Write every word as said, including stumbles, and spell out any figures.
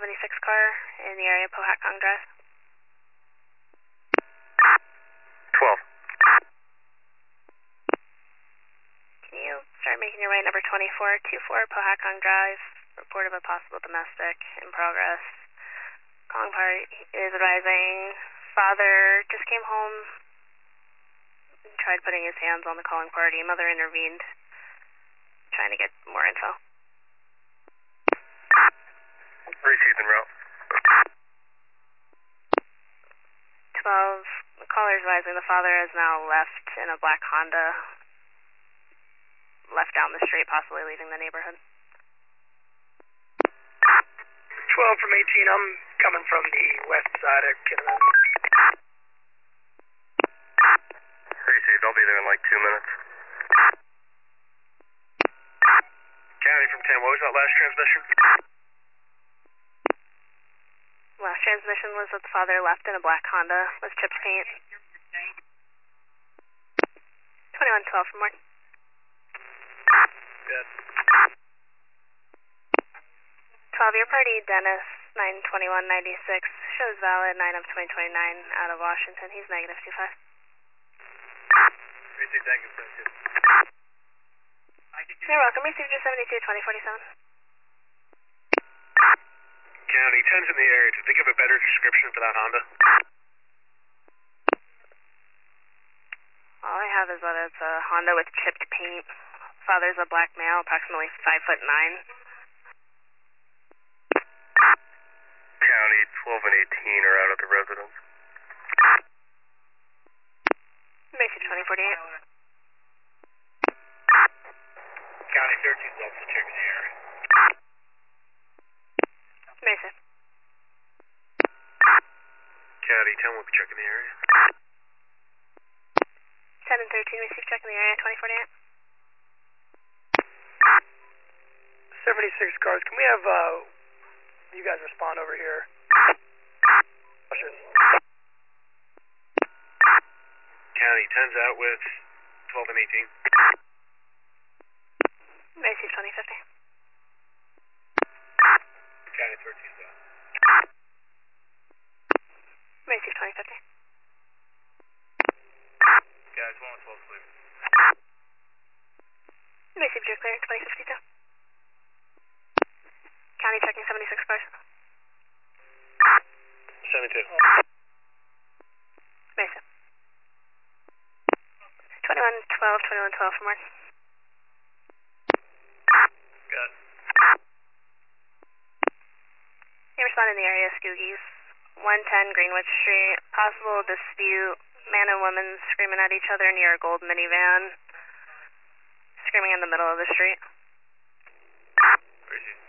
seventy-six car in the area of Pohatcong Drive. twelve. Can you start making your way number twenty-four twenty-four Pohatcong Drive? Report of a possible domestic in progress. Calling party is advising father just came home, tried putting his hands on the calling party. Mother intervened, trying to get more info. Received en route. twelve, the caller is advising the father has now left in a black Honda, left down the street, possibly leaving the neighborhood. twelve from eighteen, I'm coming from the west side of Kinnaman. Received, I'll be there in like two minutes. County from ten, what was that last transmission? Last transmission was that the father left in a black Honda with chipped paint. twenty-one twelve from Martin. Good. twelve, your party, Dennis, nine twenty-one ninety-six, shows valid, nine of twenty twenty-nine, out of Washington. He's negative two five. Received, thank you, thank you. You're welcome. Received your seventy-two twenty forty-seven. County, ten's in the area. Did they give a better description for that Honda? All I have is that it's a Honda with chipped paint. Father's a black male, approximately five foot nine. County, twelve and eighteen are out at the residence. Basic twenty forty-eight. County, thirteen's also checking the area. Basic. County, ten will be checking the area. ten and thirteen, receive check in the area, twenty forty-eight. seventy-six cars, can we have, uh, you guys respond over here? County, ten's out with twelve and eighteen. Receive twenty fifty. County, thirteen's out. Receive twenty fifty. Guys, one with twelve clear. Received your clear, twenty fifty-two. County checking seventy-six cars. seventy-two. Mesa. twenty-one twelve, twenty-one twelve for Martin. Good. You respond in the area of Skoogies. one ten Greenwich Street. Possible dispute. Man and woman screaming at each other near a gold minivan. Screaming in the middle of the street. Where is he?